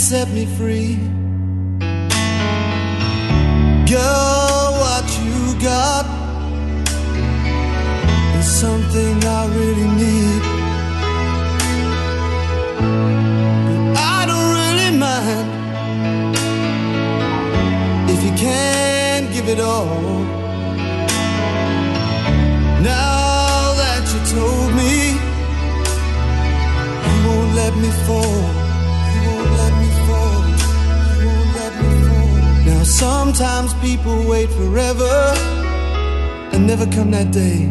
set me free. Girl, what you got is something I really need. But I don't really mind if you can't give it all. Now that you told me you won't let me fall, you won't let me fall, you won't let me fall. Now sometimes people wait forever and never come that day.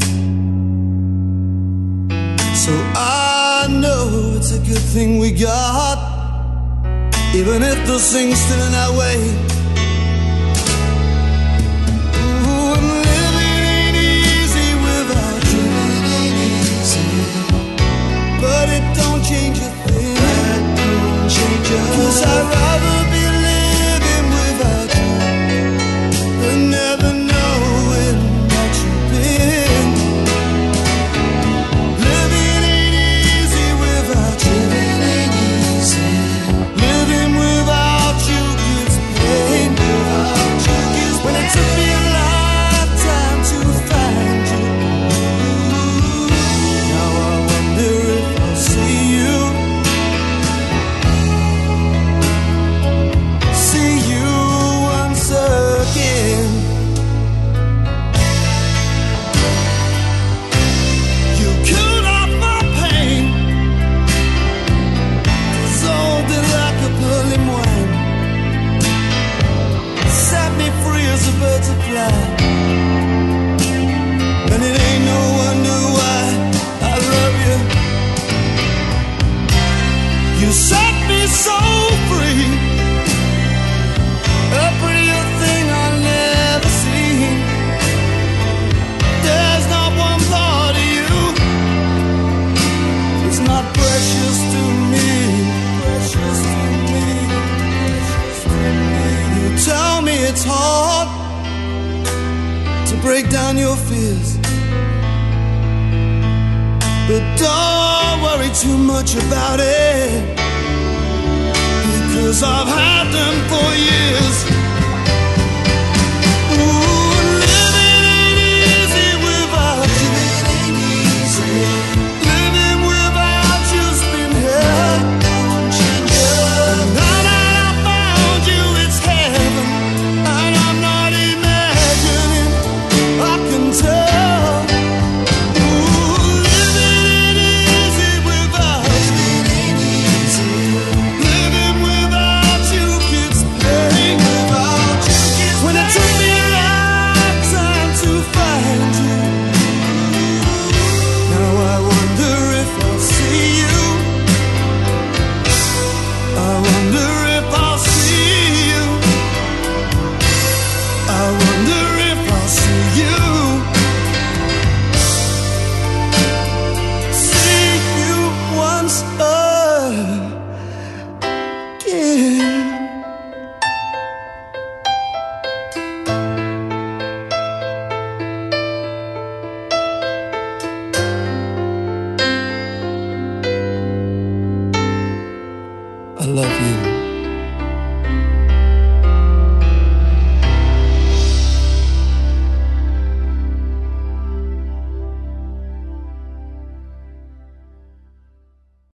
So I know it's a good thing we got, even if those things still in our way. Ooh, and living ain't easy without you. But it don't change a thing. That don't change a thing. 'Cause I'd rather be living without you than never knowing what you've been. Living ain't easy without you. Living ain't easy. Living without you gives pain. Without you gives pain. When it took me a lifetime to find you. Now I wonder if I'll see you once again. You cooled off my pain, dissolved it like a pearly wine, set me free as a bird to fly. And it ain't no wonder why I love you. You set me so free, a prettier thing I've never seen. There's not one part of you that's not precious to me. Precious to me. Precious to me. You tell me it's hard to break down your fears, but don't worry too much about it, because I've had them for years.